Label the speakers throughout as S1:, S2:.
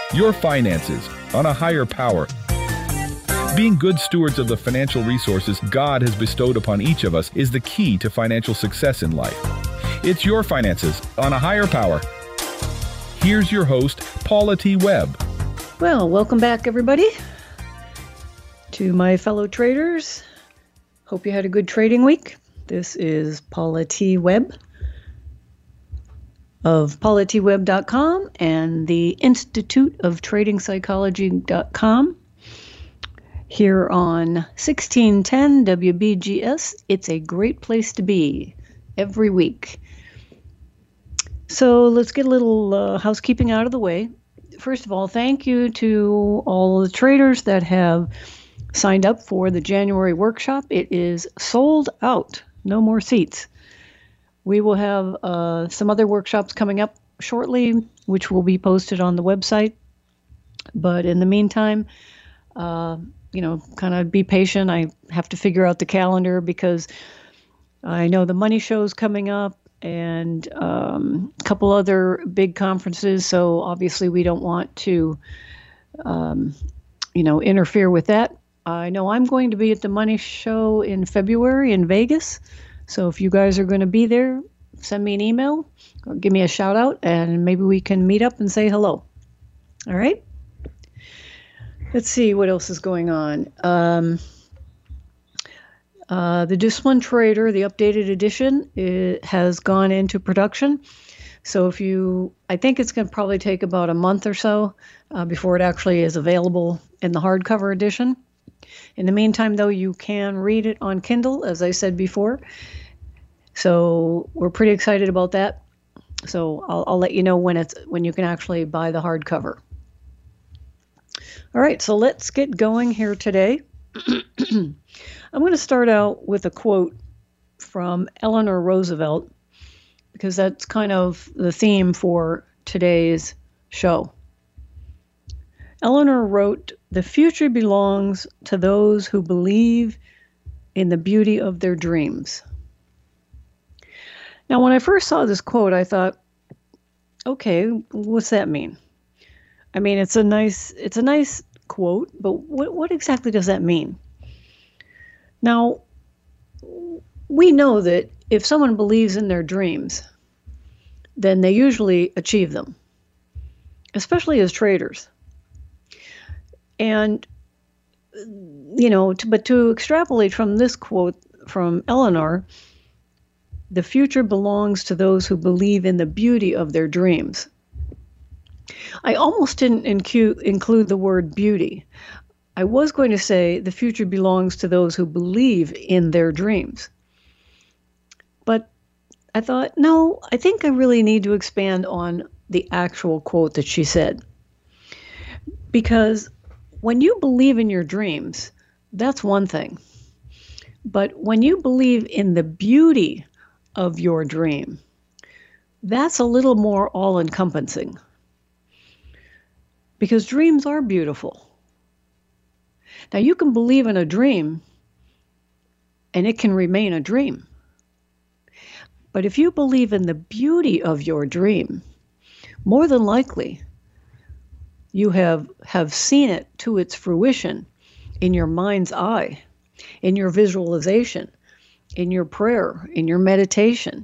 S1: Your finances on a higher power. Being good stewards of the financial resources God has bestowed upon each of us is the key to financial success in life. It's your finances on a higher power. Here's your host, Paula T. Webb.
S2: Well, welcome back, everybody, to my fellow traders. Hope you had a good trading week. This is Paula T. Webb of paulatwebb.com and the Institute of Trading Psychology.com. Here on 1610 WBGS, it's a great place to be every week. So let's get a little housekeeping out of the way. First of all, thank you to all the traders that have signed up for the January workshop. It is sold out. No more seats. We will have some other workshops coming up shortly, which will be posted on the website. But in the meantime, kind of be patient. I have to figure out the calendar because I know the money show's coming up and a couple other big conferences. So obviously we don't want to, interfere with that. I know I'm going to be at the money show in February in Vegas. So if you guys are going to be there, send me an email or give me a shout out and maybe we can meet up and say hello. All right. Let's see what else is going on. The Disciplined Trader, the updated edition, it has gone into production. So I think it's going to probably take about a month or so before it actually is available in the hardcover edition. In the meantime, though, you can read it on Kindle, as I said before. So we're pretty excited about that. So I'll let you know when you can actually buy the hardcover. All right, so let's get going here today. I'm going to start out with a quote from Eleanor Roosevelt because that's kind of the theme for today's show. Eleanor wrote, "The future belongs to those who believe in the beauty of their dreams." Now, when I first saw this quote, I thought, okay, what's that mean? I mean, it's a nice quote, but what exactly does that mean? Now, we know that if someone believes in their dreams, then they usually achieve them, especially as traders. And, but to extrapolate from this quote from Eleanor, the future belongs to those who believe in the beauty of their dreams. I almost didn't include the word beauty. I was going to say the future belongs to those who believe in their dreams. But I thought, no, I think I really need to expand on the actual quote that she said. Because when you believe in your dreams, that's one thing. But when you believe in the beauty of your dream, that's a little more all-encompassing. Because dreams are beautiful. Now, you can believe in a dream, and it can remain a dream. But if you believe in the beauty of your dream, more than likely, you have seen it to its fruition in your mind's eye, in your visualization, in your prayer, in your meditation.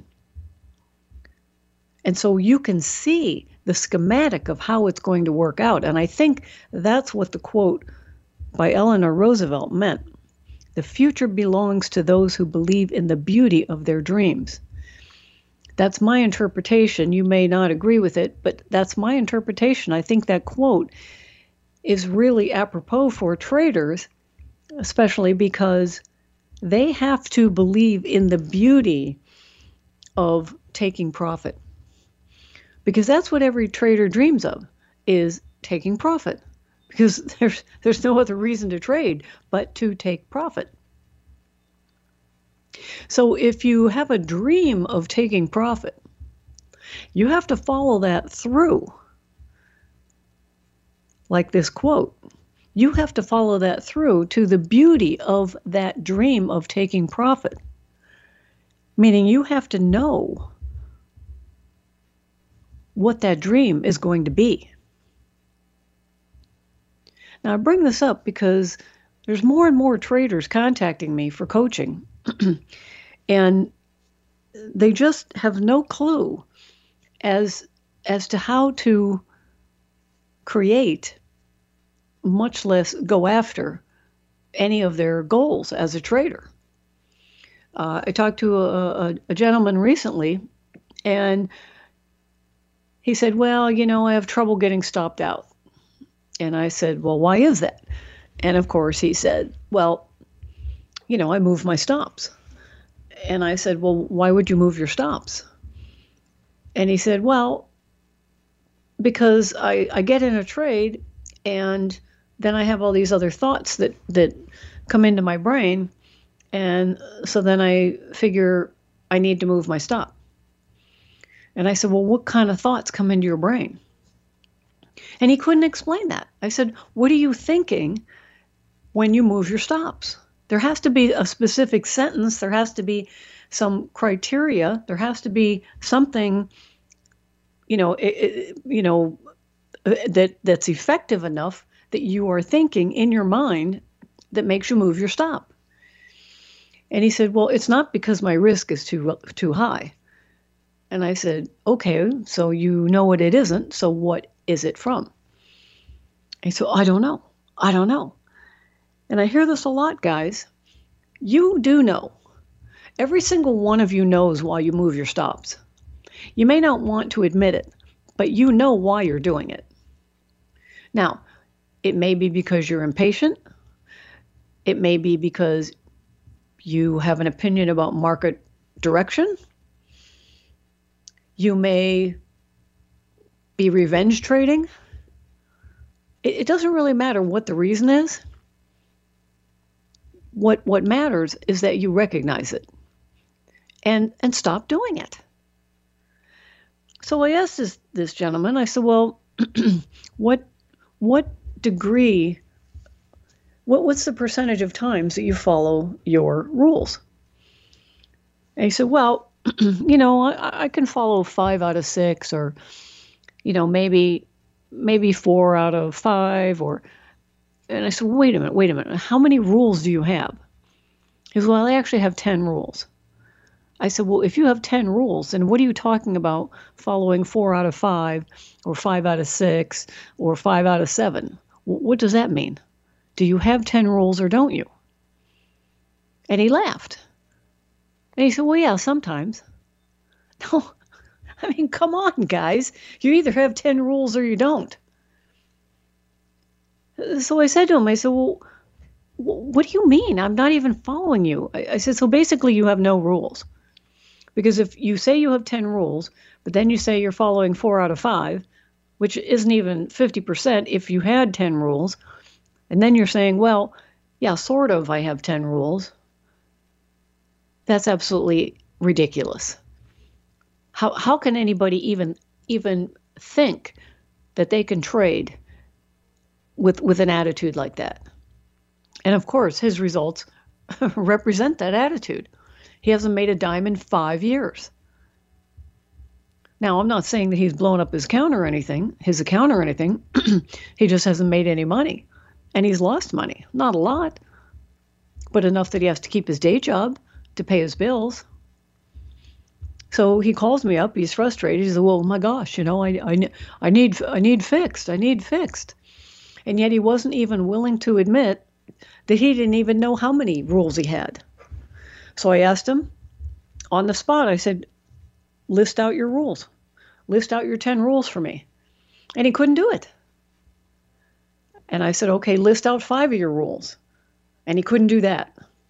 S2: And so you can see the schematic of how it's going to work out. And I think that's what the quote by Eleanor Roosevelt meant. The future belongs to those who believe in the beauty of their dreams. That's my interpretation. You may not agree with it, but that's my interpretation. I think that quote is really apropos for traders, especially because they have to believe in the beauty of taking profit. Because that's what every trader dreams of, is taking profit. Because there's no other reason to trade but to take profit. So if you have a dream of taking profit, you have to follow that through. Like this quote, you have to follow that through to the beauty of that dream of taking profit. Meaning you have to know what that dream is going to be. Now, I bring this up because there's more and more traders contacting me for coaching, and they just have no clue as to how to create, much less go after, any of their goals as a trader. I talked to a gentleman recently, and he said, well, I have trouble getting stopped out. And I said, well, why is that? And of course he said, well, I move my stops. And I said, well, why would you move your stops? And he said, well, because I get in a trade and then I have all these other thoughts that come into my brain. And so then I figure I need to move my stop. And I said, well, what kind of thoughts come into your brain? And he couldn't explain that. I said, what are you thinking when you move your stops? There has to be a specific sentence. There has to be some criteria. There has to be something, that's effective enough that you are thinking in your mind that makes you move your stop. And he said, well, it's not because my risk is too high. And I said, okay, so you know what it isn't. So what is it from? And he said, I don't know. And I hear this a lot, guys. You do know. Every single one of you knows why you move your stops. You may not want to admit it, but you know why you're doing it. Now, it may be because you're impatient. It may be because you have an opinion about market direction. You may be revenge trading. It doesn't really matter what the reason is. What matters is that you recognize it and stop doing it. So I asked this gentleman, I said, well, what degree, what's the percentage of times that you follow your rules? And he said, well, I can follow 5 out of 6, or, maybe 4 out of 5, and I said, wait a minute. How many rules do you have? He said, well, I actually have 10 rules. I said, well, if you have 10 rules, then what are you talking about following 4 out of 5 or 5 out of 6 or 5 out of 7? What does that mean? Do you have 10 rules or don't you? And he laughed. And he said, well, yeah, sometimes. No, I mean, come on, guys. You either have 10 rules or you don't. So I said to him, I said, well, what do you mean? I'm not even following you. I said, so basically you have no rules. Because if you say you have 10 rules, but then you say you're following 4 out of 5, which isn't even 50% if you had 10 rules, and then you're saying, well, yeah, sort of I have 10 rules, that's absolutely ridiculous. How can anybody even think that they can trade with an attitude like that? And of course, his results represent that attitude. He hasn't made a dime in 5 years. Now, I'm not saying that he's blown up his account or anything. He just hasn't made any money. And he's lost money. Not a lot, but enough that he has to keep his day job to pay his bills. So he calls me up. He's frustrated. He says, well, my gosh, I need fixed. And yet he wasn't even willing to admit that he didn't even know how many rules he had. So I asked him on the spot, I said, list out your rules. List out your 10 rules for me. And he couldn't do it. And I said, okay, list out 5 of your rules. And he couldn't do that.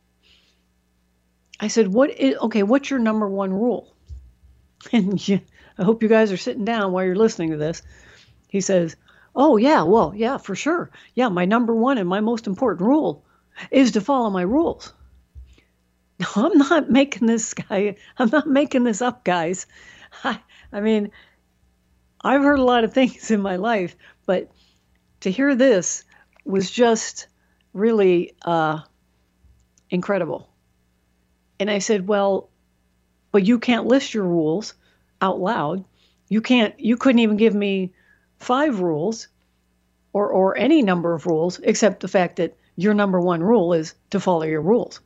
S2: I said, what's your number 1 rule? And I hope you guys are sitting down while you're listening to this. He says, oh, yeah, well, yeah, for sure. Yeah, my number 1 and my most important rule is to follow my rules. No, I'm not making this up, guys. I mean, I've heard a lot of things in my life, but to hear this was just really incredible. And I said, well, but you can't list your rules out loud. You couldn't even give me 5 rules or any number of rules, except the fact that your number one rule is to follow your rules.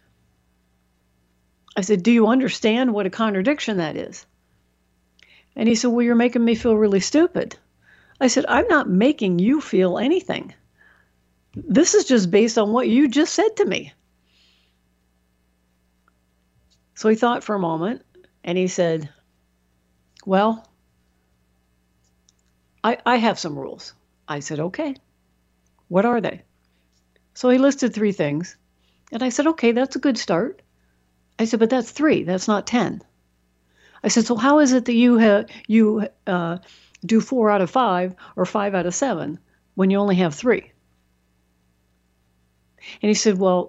S2: I said, do you understand what a contradiction that is? And he said, well, you're making me feel really stupid. I said, I'm not making you feel anything. This is just based on what you just said to me. So he thought for a moment, and he said, well, I have some rules. I said, okay. What are they? So he listed 3 things. And I said, okay, that's a good start. I said, but that's 3. That's not 10. I said, so how is it that you do 4 out of 5 or 5 out of 7 when you only have 3? And he said, well,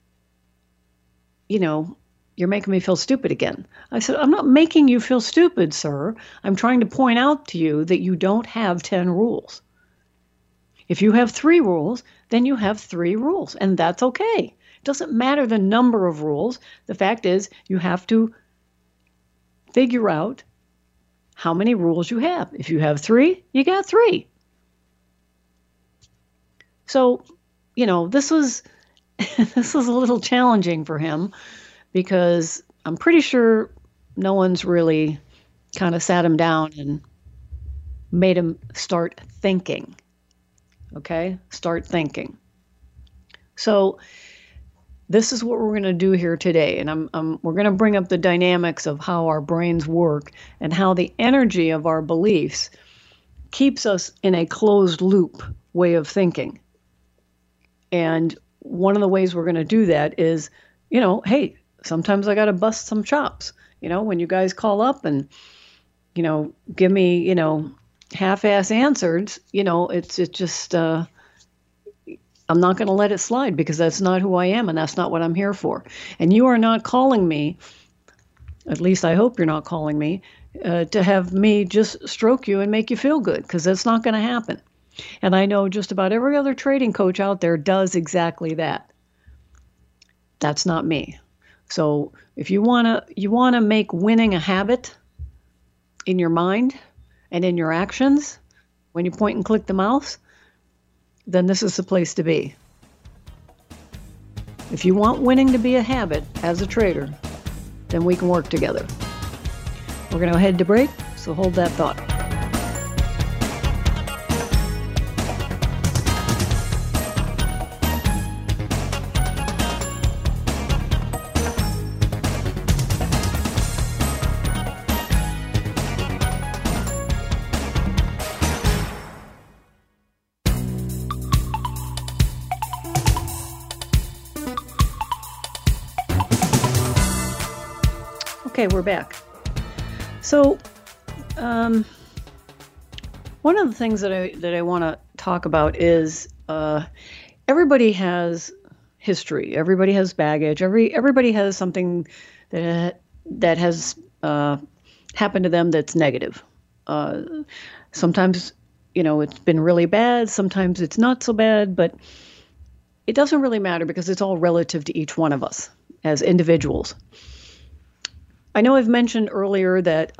S2: you're making me feel stupid again. I said, I'm not making you feel stupid, sir. I'm trying to point out to you that you don't have 10 rules. If you have 3 rules, then you have 3 rules, and that's okay. It doesn't matter the number of rules. The fact is, you have to figure out how many rules you have. If you have 3, you got 3. So, this was a little challenging for him, because I'm pretty sure no one's really kind of sat him down and made him start thinking. Okay? Start thinking. So this is what we're going to do here today. And we're going to bring up the dynamics of how our brains work and how the energy of our beliefs keeps us in a closed loop way of thinking. And one of the ways we're going to do that is, hey, sometimes I got to bust some chops. When you guys call up and, give me, half-ass answers, it's just, I'm not going to let it slide, because that's not who I am and that's not what I'm here for. And you are not calling me, at least I hope you're not calling me, to have me just stroke you and make you feel good, because that's not going to happen. And I know just about every other trading coach out there does exactly that. That's not me. So if you want to make winning a habit in your mind and in your actions, when you point and click the mouse, then this is the place to be. If you want winning to be a habit as a trader, then we can work together. We're going to head to break, so hold that thought. Okay, we're back. So, one of the things that I want to talk about is everybody has history. Everybody has baggage. Everybody has something that has happened to them that's negative. Sometimes, it's been really bad. Sometimes it's not so bad, but it doesn't really matter, because it's all relative to each one of us as individuals. I know I've mentioned earlier that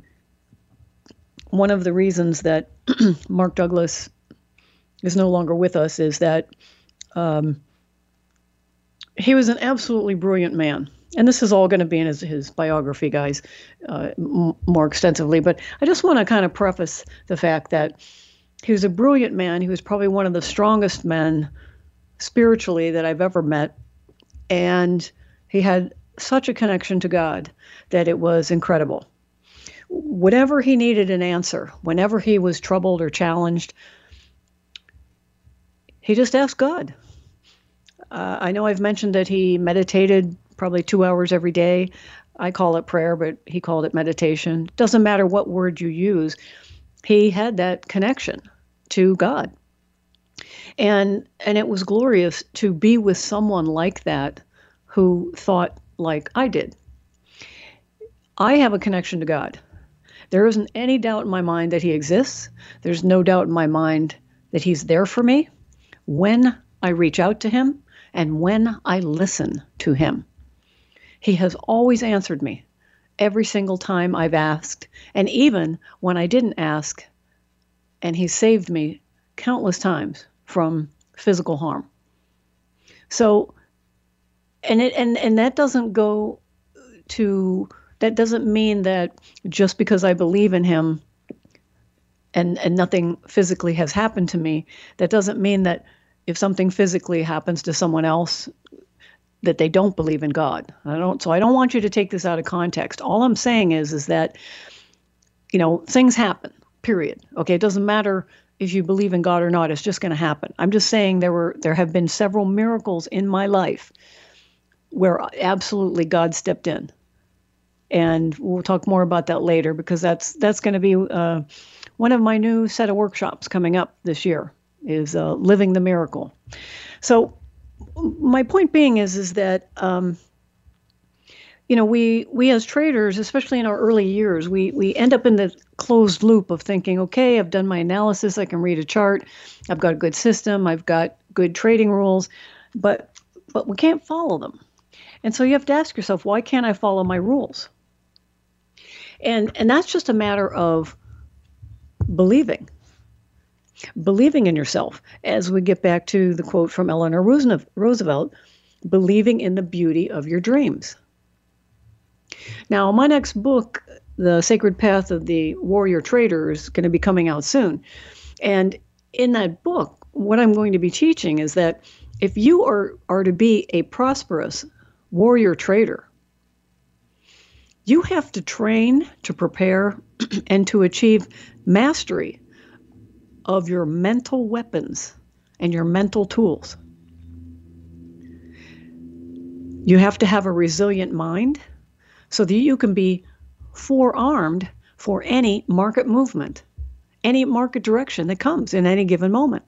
S2: one of the reasons that Mark Douglas is no longer with us is that he was an absolutely brilliant man. And this is all going to be in his biography, guys, more extensively. But I just want to kind of preface the fact that he was a brilliant man. He was probably one of the strongest men spiritually that I've ever met. And he had such a connection to God that it was incredible. Whatever he needed an answer, whenever he was troubled or challenged, he just asked God. I know I've mentioned that he meditated probably 2 hours every day. I call it prayer, but he called it meditation. Doesn't matter what word you use. He had that connection to God. And it was glorious to be with someone like that who thought like I did. I have a connection to God. There isn't any doubt in my mind that he exists. There's no doubt in my mind that he's there for me when I reach out to him and when I listen to him. He has always answered me every single time I've asked, and even when I didn't ask, and he saved me countless times from physical harm. So, and that doesn't go to, that doesn't mean that just because I believe in him and nothing physically has happened to me, that doesn't mean that if something physically happens to someone else, that they don't believe in God. So I don't want you to take this out of context. All I'm saying is that, things happen, period. Okay. It doesn't matter if you believe in God or not, it's just going to happen. I'm just saying there have been several miracles in my life where absolutely God stepped in. And we'll talk more about that later, because that's going to be one of my new set of workshops coming up this year is Living the Miracle. So my point being is that, we as traders, especially in our early years, we end up in the closed loop of thinking, okay, I've done my analysis, I can read a chart, I've got a good system, I've got good trading rules, but we can't follow them. And so you have to ask yourself, why can't I follow my rules? And that's just a matter of believing in yourself. As we get back to the quote from Eleanor Roosevelt, believing in the beauty of your dreams. Now, my next book, The Sacred Path of the Warrior Trader, is going to be coming out soon. And in that book, what I'm going to be teaching is that if you are to be a prosperous warrior trader, you have to train, to prepare, and to achieve mastery of your mental weapons and your mental tools. You have to have a resilient mind so that you can be forearmed for any market movement, any market direction that comes in any given moment.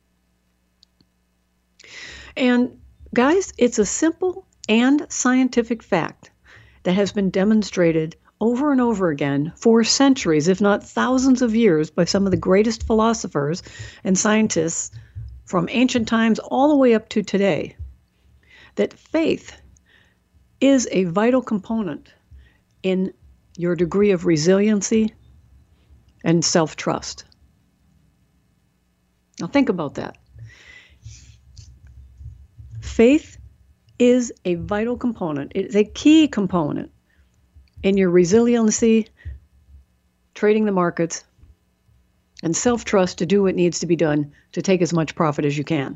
S2: And guys, it's a simple and scientific fact that has been demonstrated over and over again for centuries, if not thousands of years, by some of the greatest philosophers and scientists from ancient times all the way up to today, that faith is a vital component in your degree of resiliency and self-trust. Now think about that. Faith is a vital component. It is a key component in your resiliency, trading the markets, and self-trust to do what needs to be done to take as much profit as you can.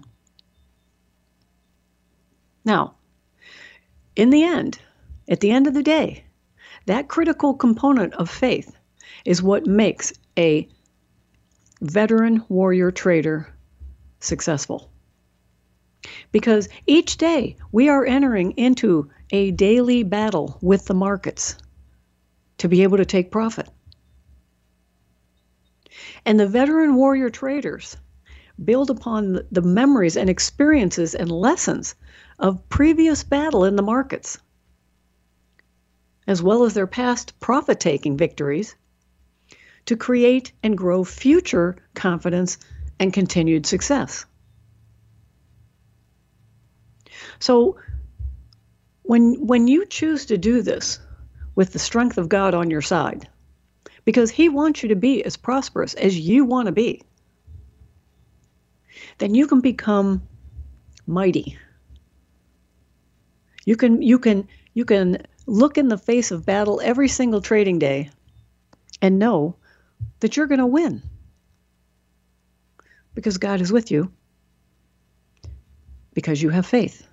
S2: Now, in the end, at the end of the day, that critical component of faith is what makes a veteran warrior trader successful. Because each day we are entering into a daily battle with the markets to be able to take profit. And the veteran warrior traders build upon the memories and experiences and lessons of previous battle in the markets, as well as their past profit-taking victories, to create and grow future confidence and continued success. So when you choose to do this with the strength of God on your side, because He wants you to be as prosperous as you want to be, then you can become mighty. You can look in the face of battle every single trading day and know that you're going to win, because God is with you, because you have faith.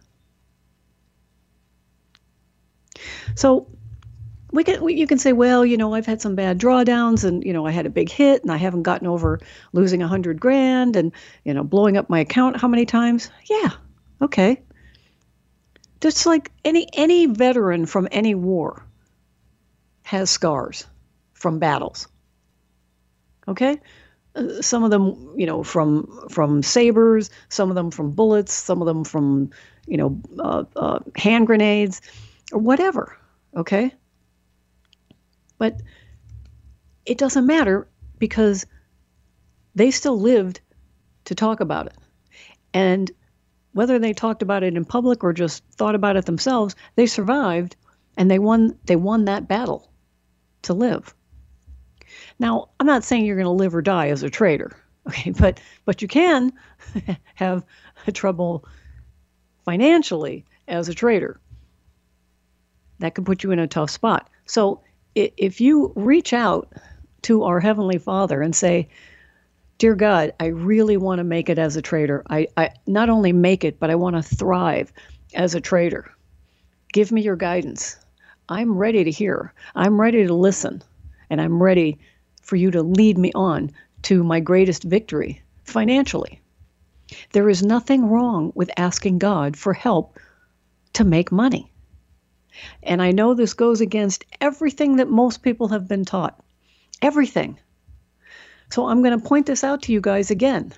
S2: So you can say, well, I've had some bad drawdowns, and I had a big hit, and I haven't gotten over losing $100,000 and blowing up my account how many times? Yeah, okay. Just like any veteran from any war has scars from battles. Okay? Some of them, from sabers, some of them from bullets, some of them from, hand grenades, or whatever. Okay? But it doesn't matter, because they still lived to talk about it. And whether they talked about it in public or just thought about it themselves, they survived, and they won that battle to live. Now, I'm not saying you're going to live or die as a trader. Okay, but you can have trouble financially as a trader. That could put you in a tough spot. So if you reach out to our Heavenly Father and say, Dear God, I really want to make it as a trader. I not only make it, but I want to thrive as a trader. Give me your guidance. I'm ready to hear. I'm ready to listen. And I'm ready for you to lead me on to my greatest victory financially. There is nothing wrong with asking God for help to make money. And I know this goes against everything that most people have been taught. Everything. So I'm going to point this out to you guys again.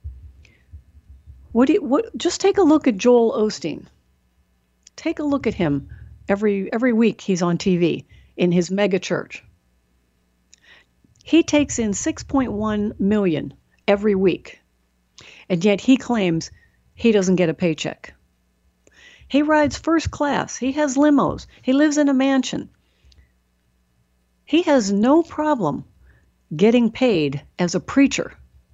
S2: Just take a look at Joel Osteen. Take a look at him every week he's on TV in his mega church. He takes in 6.1 million every week. And yet he claims he doesn't get a paycheck. He rides first class. He has limos. He lives in a mansion. He has no problem getting paid as a preacher.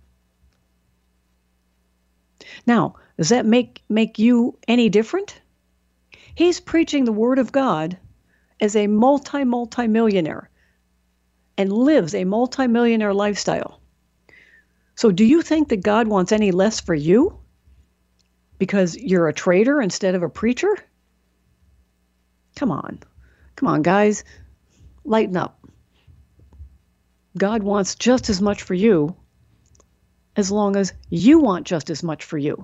S2: Now, does that make you any different? He's preaching the word of God as a multi-millionaire and lives a multi-millionaire lifestyle. So do you think that God wants any less for you because you're a trader instead of a preacher? Come on, guys, lighten up. God wants just as much for you as long as you want just as much for you.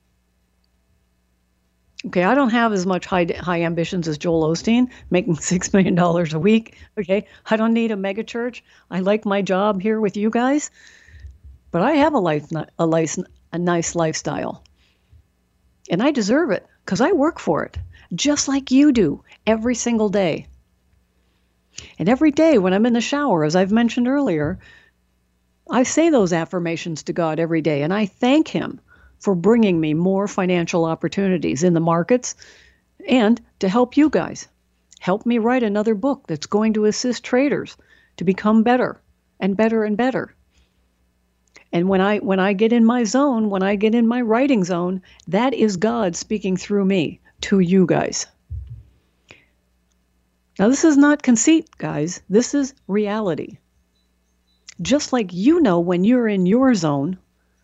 S2: Okay, I don't have as much high ambitions as Joel Osteen, making $6 million a week. Okay, I don't need a mega church. I like my job here with you guys, but I have a nice lifestyle. And I deserve it because I work for it, just like you do every single day. And every day when I'm in the shower, as I've mentioned earlier, I say those affirmations to God every day, and I thank Him for bringing me more financial opportunities in the markets and to help you guys. Help me write another book that's going to assist traders to become better and better and better. And when I get in my zone, when I get in my writing zone, that is God speaking through me to you guys. Now, this is not conceit, guys. This is reality. Just like you know when you're in your zone,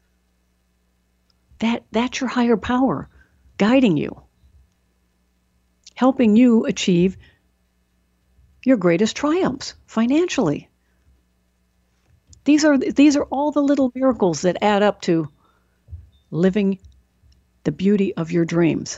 S2: that's your higher power guiding you, helping you achieve your greatest triumphs financially. These are all the little miracles that add up to living the beauty of your dreams.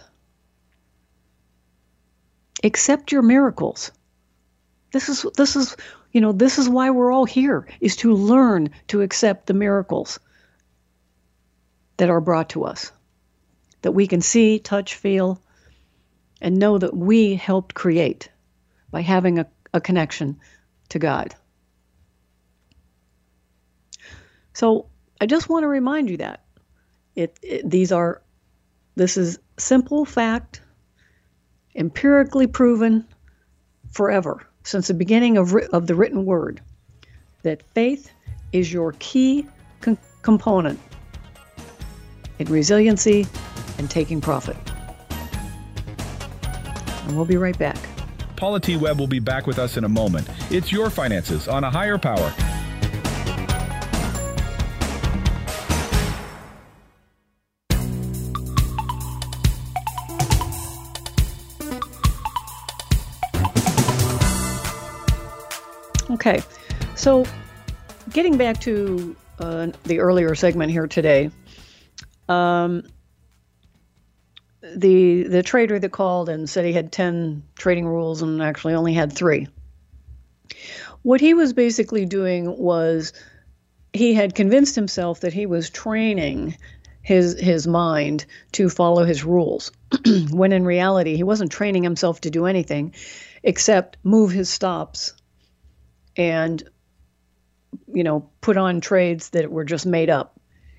S2: Accept your miracles. This is why we're all here, is to learn to accept the miracles that are brought to us, that we can see, touch, feel, and know that we helped create by having a connection to God. So I just want to remind you that this is simple fact, empirically proven forever, since the beginning of the written word, that faith is your key component in resiliency and taking profit. And we'll be right back.
S1: Paula T. Webb will be back with us in a moment. It's your finances on A Higher Power.
S2: Okay, so getting back to the earlier segment here today, the trader that called and said he had 10 trading rules and actually only had 3. What he was basically doing was he had convinced himself that he was training his mind to follow his rules, when in reality he wasn't training himself to do anything except move his stops and, put on trades that were just made up.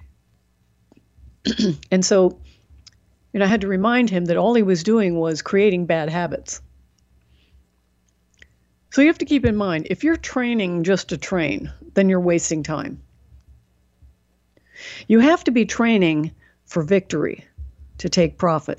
S2: And so, I had to remind him that all he was doing was creating bad habits. So you have to keep in mind, if you're training just to train, then you're wasting time. You have to be training for victory to take profit.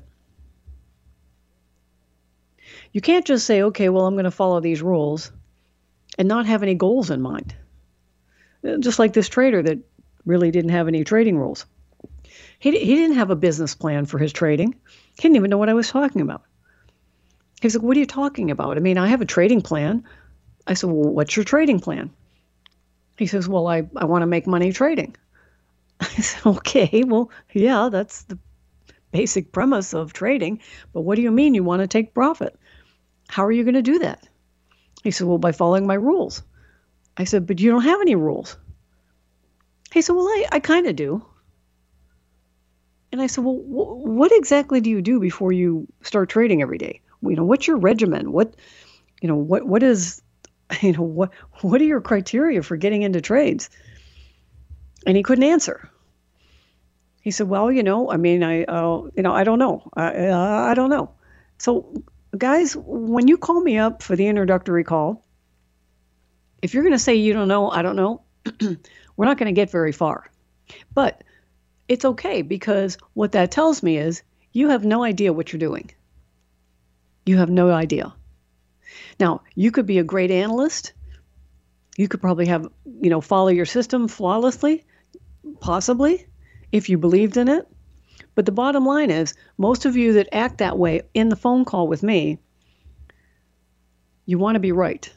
S2: You can't just say, okay, well, I'm going to follow these rules and not have any goals in mind. Just like this trader that really didn't have any trading rules. He didn't have a business plan for his trading. He didn't even know what I was talking about. He's like, what are you talking about? I mean, I have a trading plan. I said, well, what's your trading plan? He says, well, I want to make money trading. I said, okay, well, yeah, that's the basic premise of trading. But what do you mean you want to take profit? How are you going to do that? He said, well, by following my rules. I said, but you don't have any rules. He said, well, I kind of do. And I said, well, what exactly do you do before you start trading every day? What's your regimen? What is, what are your criteria for getting into trades? And he couldn't answer. He said, well, I don't know. I don't know. So guys, when you call me up for the introductory call, if you're going to say you don't know, I don't know, we're not going to get very far. But it's okay, because what that tells me is you have no idea what you're doing. You have no idea. Now, you could be a great analyst. You could probably have, follow your system flawlessly, possibly, if you believed in it. But the bottom line is, most of you that act that way in the phone call with me, you want to be right.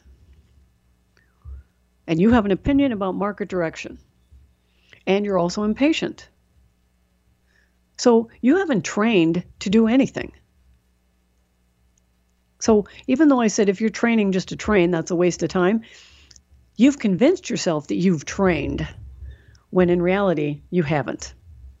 S2: And you have an opinion about market direction. And you're also impatient. So you haven't trained to do anything. So even though I said if you're training just to train, that's a waste of time, you've convinced yourself that you've trained, when in reality, you haven't.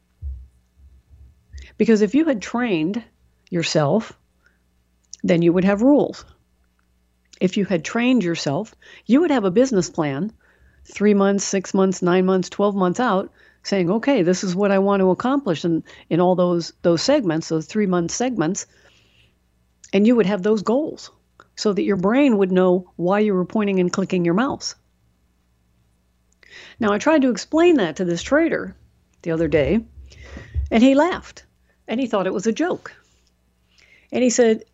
S2: Because if you had trained yourself, then you would have rules. If you had trained yourself, you would have a business plan 3 months, 6 months, 9 months, 12 months out, saying, okay, this is what I want to accomplish in all those segments, those 3-month segments. And you would have those goals so that your brain would know why you were pointing and clicking your mouse. Now, I tried to explain that to this trader the other day, and he laughed, and he thought it was a joke. And he said,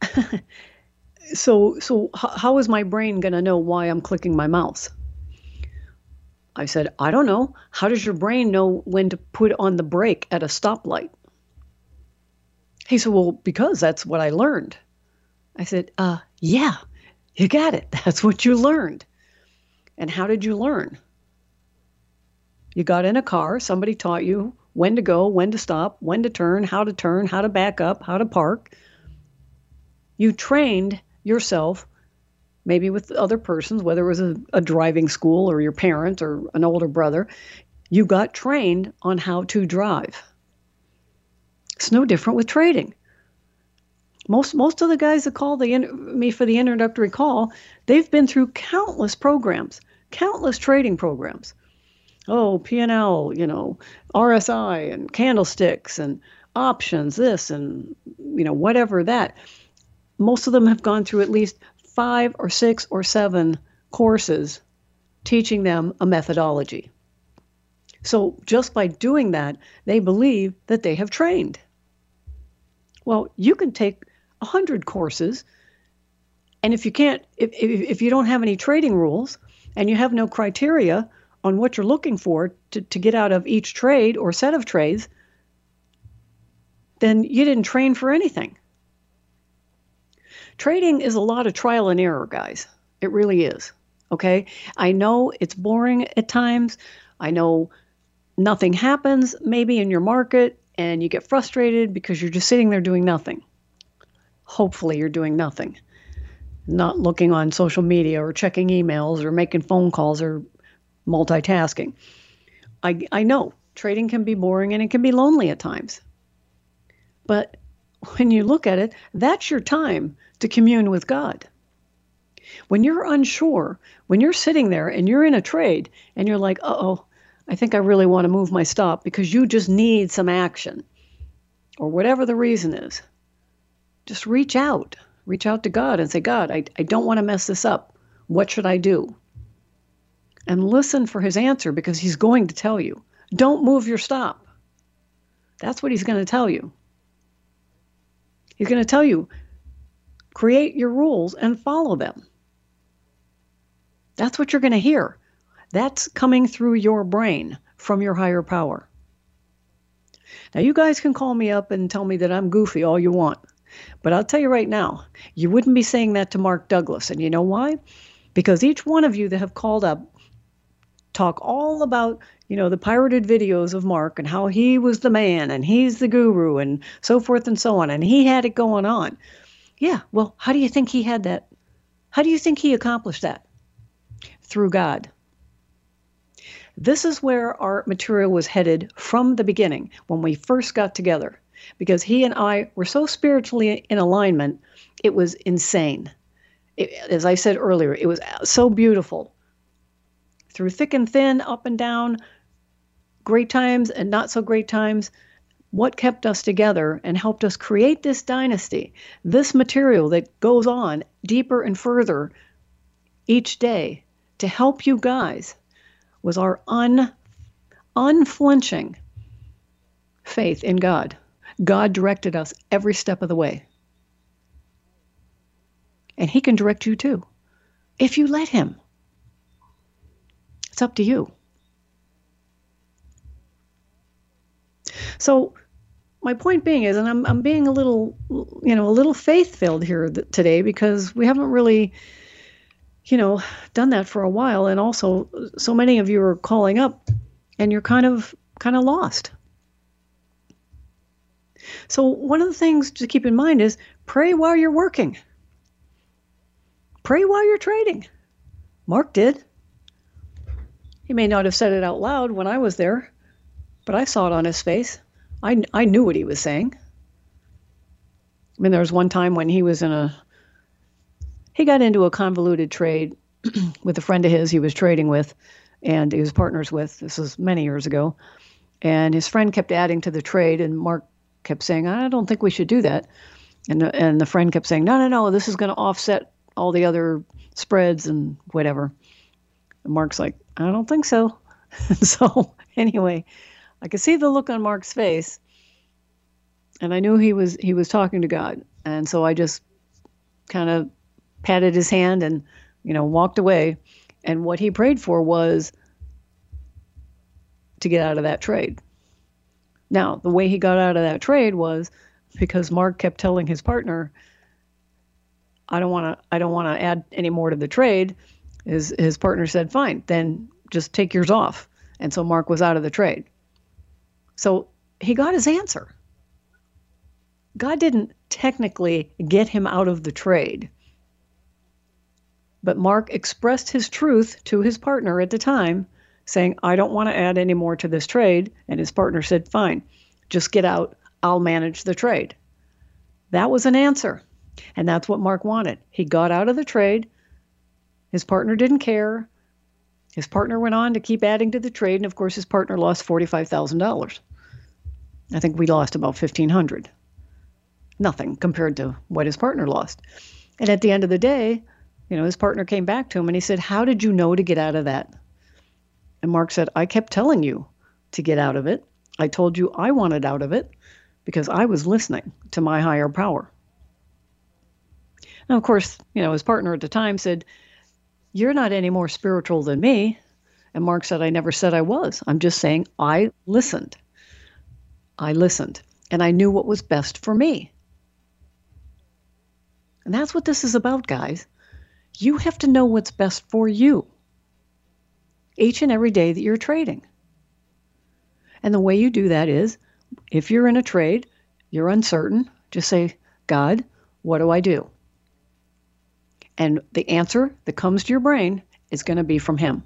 S2: so how is my brain going to know why I'm clicking my mouse? I said, I don't know. How does your brain know when to put on the brake at a stoplight? He said, well, because that's what I learned. I said, yeah, you got it. That's what you learned. And how did you learn? You got in a car. Somebody taught you when to go, when to stop, when to turn, how to back up, how to park. You trained yourself, maybe with other persons, whether it was a driving school or your parent or an older brother. You got trained on how to drive. It's no different with trading. Most of the guys that call me for the introductory call, they've been through countless programs, countless trading programs. Oh, P&L, RSI and candlesticks and options, this and, whatever that. Most of them have gone through at least 5 or 6 or 7 courses teaching them a methodology. So just by doing that, they believe that they have trained. Well, you can take 100 courses, and if you don't have any trading rules and you have no criteria on what you're looking for to get out of each trade or set of trades, then you didn't train for anything. Trading is a lot of trial and error, guys. It really is. Okay? I know it's boring at times. I know nothing happens maybe in your market and you get frustrated because you're just sitting there doing nothing. Hopefully you're doing nothing. Not looking on social media or checking emails or making phone calls or multitasking. I know trading can be boring and it can be lonely at times. But when you look at it, that's your time to commune with God. When you're unsure, when you're sitting there and you're in a trade and you're like, uh-oh, I think I really want to move my stop because you just need some action or whatever the reason is, just reach out to God and say, God, I don't want to mess this up. What should I do? And listen for his answer, because he's going to tell you. Don't move your stop. That's what he's going to tell you. He's going to tell you, create your rules and follow them. That's what you're going to hear. That's coming through your brain from your higher power. Now, you guys can call me up and tell me that I'm goofy all you want. But I'll tell you right now, you wouldn't be saying that to Mark Douglas. And you know why? Because each one of you that have called up talk all about, the pirated videos of Mark and how he was the man and he's the guru and so forth and so on. And he had it going on. Yeah, well, how do you think he had that? How do you think he accomplished that? Through God. This is where our material was headed from the beginning when we first got together, because he and I were so spiritually in alignment, it was insane. As I said earlier, it was so beautiful. Through thick and thin, up and down, great times and not so great times, what kept us together and helped us create this dynasty, this material that goes on deeper and further each day to help you guys, was our unflinching faith in God. God directed us every step of the way. And he can direct you too, if you let him. It's up to you. So my point being is, and I'm being a little faith-filled here today, because we haven't really, done that for a while. And also, so many of you are calling up and you're kind of lost. So one of the things to keep in mind is pray while you're working. Pray while you're trading. Mark did. He may not have said it out loud when I was there, but I saw it on his face. I knew what he was saying. I mean, there was one time when he got into a convoluted trade with a friend of his he was trading with, and he was partners with. This was many years ago. And his friend kept adding to the trade, and Mark kept saying, I don't think we should do that. And the friend kept saying, no, this is going to offset all the other spreads and whatever. And Mark's like, I don't think so. So anyway, I could see the look on Mark's face, and I knew he was talking to God. And so I just kind of patted his hand and, walked away. And what he prayed for was to get out of that trade. Now, the way he got out of that trade was because Mark kept telling his partner, I don't want to add any more to the trade. His partner said, fine, then just take yours off. And so Mark was out of the trade. So he got his answer. God didn't technically get him out of the trade. But Mark expressed his truth to his partner at the time, saying, I don't want to add any more to this trade. And his partner said, fine, just get out. I'll manage the trade. That was an answer. And that's what Mark wanted. He got out of the trade. His partner didn't care. His partner went on to keep adding to the trade. And of course, his partner lost $45,000. I think we lost about $1,500. Nothing compared to what his partner lost. And at the end of the day, his partner came back to him and he said, how did you know to get out of that? And Mark said, I kept telling you to get out of it. I told you I wanted out of it because I was listening to my higher power. Now, of course, his partner at the time said, you're not any more spiritual than me. And Mark said, I never said I was. I'm just saying I listened. I listened. And I knew what was best for me. And that's what this is about, guys. You have to know what's best for you each and every day that you're trading. And the way you do that is, if you're in a trade, you're uncertain, just say, God, what do I do? And the answer that comes to your brain is going to be from him.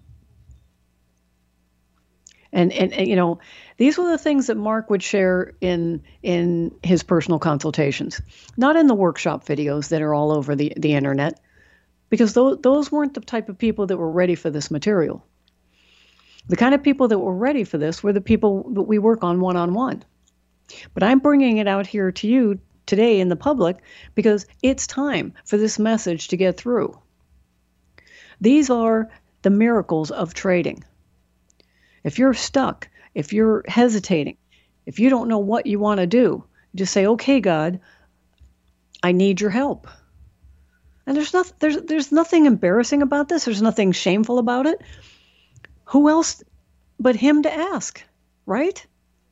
S2: And these were the things that Mark would share in his personal consultations, not in the workshop videos that are all over the internet, because those weren't the type of people that were ready for this material. The kind of people that were ready for this were the people that we work on one-on-one. But I'm bringing it out here to you today in the public because it's time for this message to get through. These are the miracles of trading. If you're stuck if you're hesitating, if you don't know what you want to do, just say, okay, God, I need your help. And there's nothing embarrassing about this. There's nothing shameful about it. Who else but him to ask, right?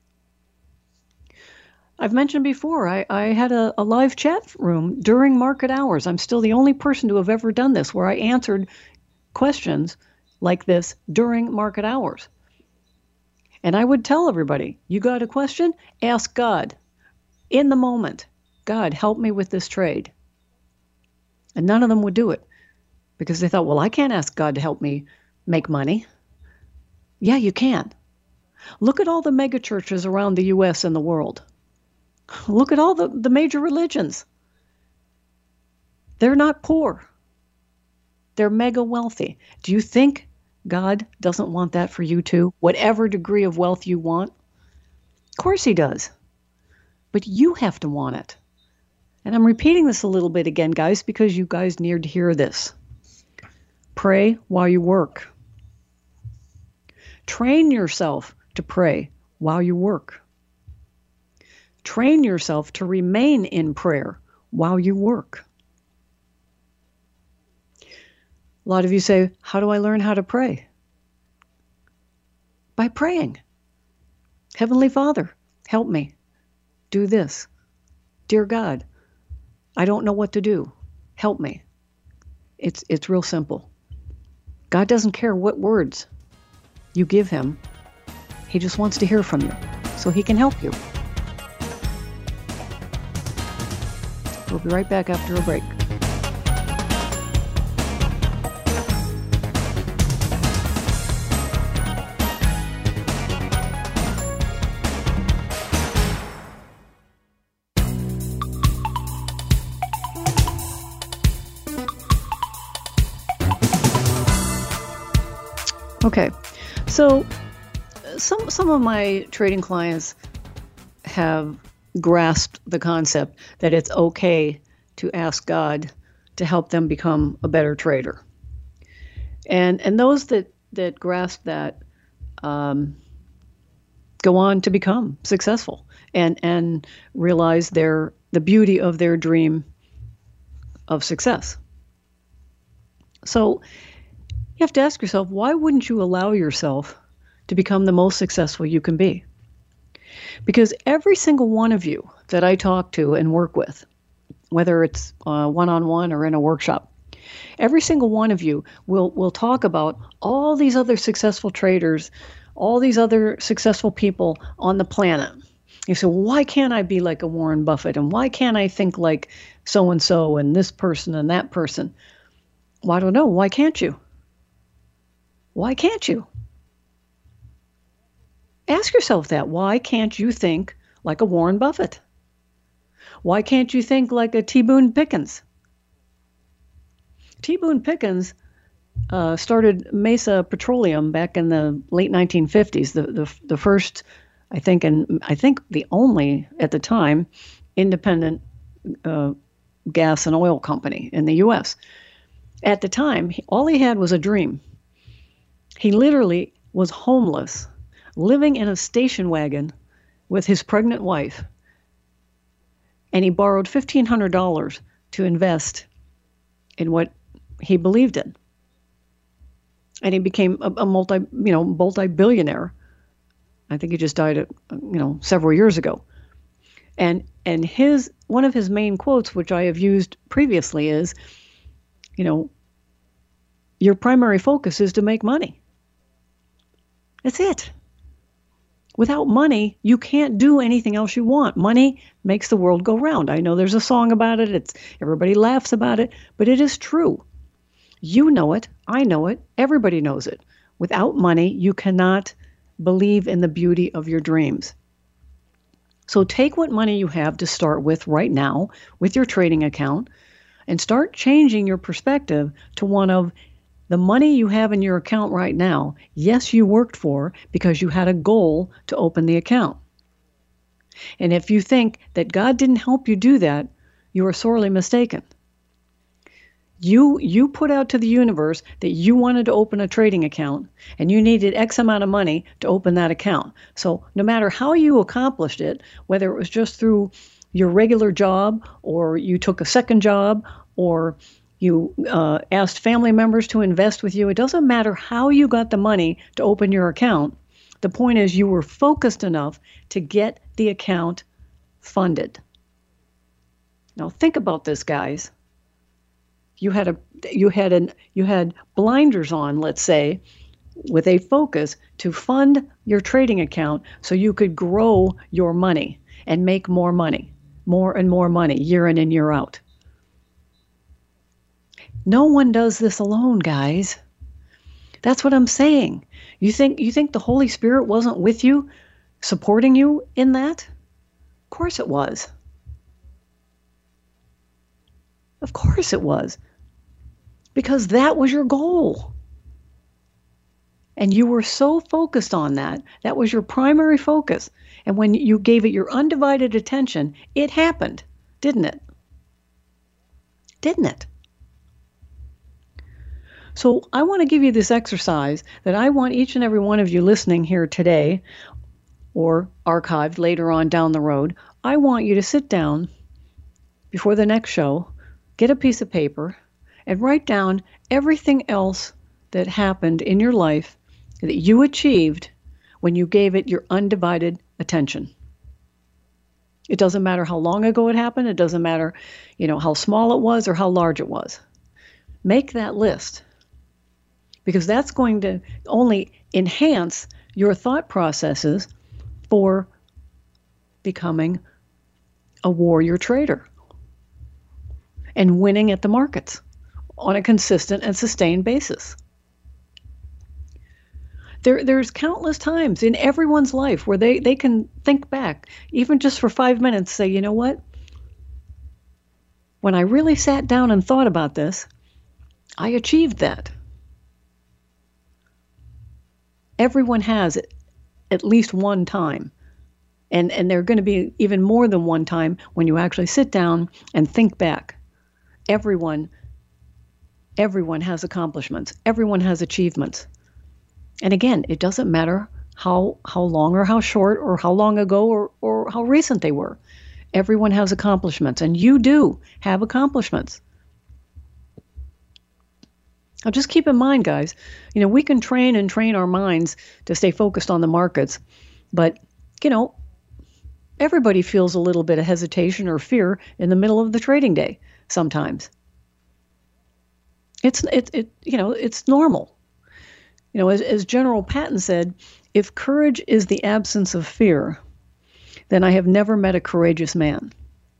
S2: I've mentioned before, I had a live chat room during market hours. I'm still the only person to have ever done this, where I answered questions like this during market hours. And I would tell everybody, you got a question? Ask God. In the moment, God, help me with this trade. And none of them would do it because they thought, well, I can't ask God to help me make money. Yeah, you can. Look at all the mega churches around the U.S. and the world. Look at all the major religions. They're not poor. They're mega wealthy. Do you think God doesn't want that for you too? Whatever degree of wealth you want? Of course he does. But you have to want it. And I'm repeating this a little bit again, guys, because you guys need to hear this. Pray while you work. Train yourself to pray while you work. Train yourself to remain in prayer while you work. A lot of you say, how do I learn how to pray? By praying. Heavenly Father, help me. Do this. Dear God, I don't know what to do. Help me. It's real simple. God doesn't care what words you give him. He just wants to hear from you so he can help you. We'll be right back after a break. Okay, so some of my trading clients have grasped the concept that it's okay to ask God to help them become a better trader. And those that grasp that go on to become successful and realize the beauty of their dream of success. So you have to ask yourself, why wouldn't you allow yourself to become the most successful you can be? Because every single one of you that I talk to and work with, whether it's one-on-one or in a workshop, every single one of you will talk about all these other successful traders, all these other successful people on the planet. You say, well, why can't I be like a Warren Buffett? And why can't I think like so-and-so and this person and that person? Well, I don't know. Why can't you? Why can't you? Ask yourself that. Why can't you think like a Warren Buffett? Why can't you think like a T. Boone Pickens? T. Boone Pickens started Mesa Petroleum back in the late 1950s, the first, I think the only, at the time, independent gas and oil company in the U.S. At the time, all he had was a dream. He literally was homeless, living in a station wagon with his pregnant wife. And he borrowed $1,500 to invest in what he believed in. And he became a multi-billionaire. I think he just died, several years ago. And one of his main quotes, which I have used previously, is, your primary focus is to make money. That's it. Without money, you can't do anything else you want. Money makes the world go round. I know there's a song about it. Everybody laughs about it, but it is true. You know it. I know it. Everybody knows it. Without money, you cannot believe in the beauty of your dreams. So take what money you have to start with right now with your trading account and start changing your perspective to one of the money you have in your account right now. Yes, you worked for because you had a goal to open the account. And if you think that God didn't help you do that, you are sorely mistaken. You put out to the universe that you wanted to open a trading account and you needed X amount of money to open that account. So no matter how you accomplished it, whether it was just through your regular job or you took a second job or you asked family members to invest with you, it doesn't matter how you got the money to open your account. The point is you were focused enough to get the account funded. Now think about this, guys. You had blinders on, let's say, with a focus to fund your trading account so you could grow your money and make more money, more and more money, year in and year out. No one does this alone, guys. That's what I'm saying. You think the Holy Spirit wasn't with you, supporting you in that? Of course it was. Of course it was. Because that was your goal. And you were so focused on that. That was your primary focus. And when you gave it your undivided attention, it happened, didn't it? Didn't it? So I want to give you this exercise that I want each and every one of you listening here today or archived later on down the road. I want you to sit down before the next show, get a piece of paper, and write down everything else that happened in your life that you achieved when you gave it your undivided attention. It doesn't matter how long ago it happened. It doesn't matter, how small it was or how large it was. Make that list because that's going to only enhance your thought processes for becoming a warrior trader and winning at the markets on a consistent and sustained basis. There's countless times in everyone's life where they can think back, even just for 5 minutes, say, you know what? When I really sat down and thought about this, I achieved that. Everyone has it at least one time. And there are going to be even more than one time when you actually sit down and think back. Everyone has accomplishments. Everyone has achievements. And again, it doesn't matter how long or how short or how long ago or how recent they were. Everyone has accomplishments, and you do have accomplishments. Now, just keep in mind, guys, we can train our minds to stay focused on the markets, but, everybody feels a little bit of hesitation or fear in the middle of the trading day sometimes. It's normal. As General Patton said, if courage is the absence of fear, then I have never met a courageous man.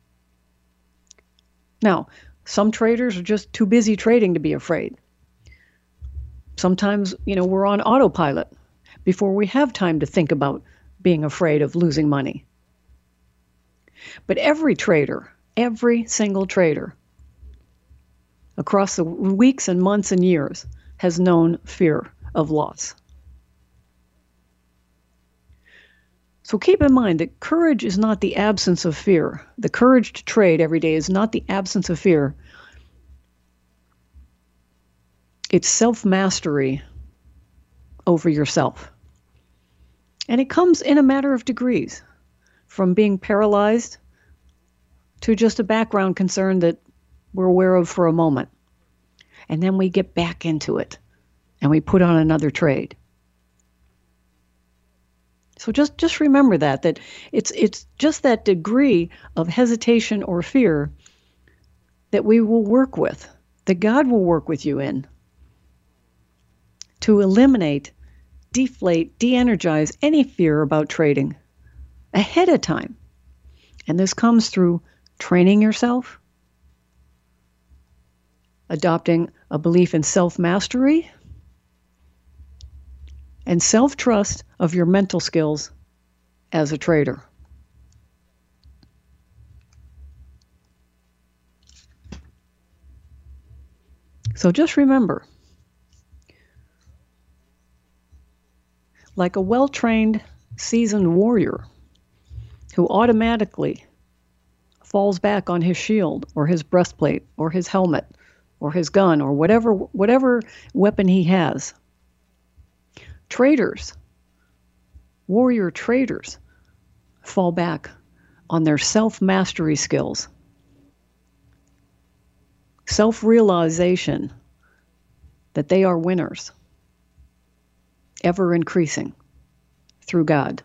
S2: Now, some traders are just too busy trading to be afraid. Sometimes, we're on autopilot before we have time to think about being afraid of losing money. But every trader, every single trader, across the weeks and months and years, has known fear of loss. So keep in mind that courage is not the absence of fear. The courage to trade every day is not the absence of fear. It's self-mastery over yourself. And it comes in a matter of degrees, from being paralyzed to just a background concern that we're aware of for a moment. And then we get back into it and we put on another trade. So just remember that it's just that degree of hesitation or fear that we will work with, that God will work with you in, to eliminate, deflate, de-energize any fear about trading ahead of time. And this comes through training yourself, adopting a belief in self-mastery, and self-trust of your mental skills as a trader. So just remember, like a well-trained, seasoned warrior who automatically falls back on his shield or his breastplate or his helmet or his gun or whatever weapon he has. Traders, warrior traders, fall back on their self-mastery skills, self-realization that they are winners, ever increasing through God.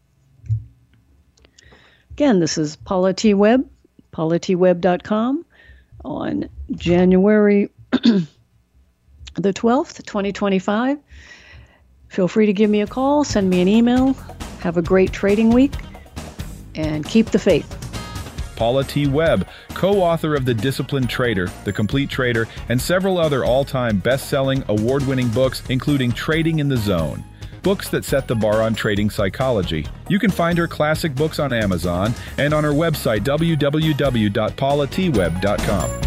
S2: Again, this is Paula T. Webb, paulatwebb.com, on January the 12th, 2025. Feel free to give me a call, send me an email. Have a great trading week, and keep the faith.
S1: Paula T. Webb, co-author of The Disciplined Trader, The Complete Trader, and several other all-time best-selling, award-winning books, including Trading in the Zone, books that set the bar on trading psychology. You can find her classic books on Amazon and on her website, www.paulatwebb.com.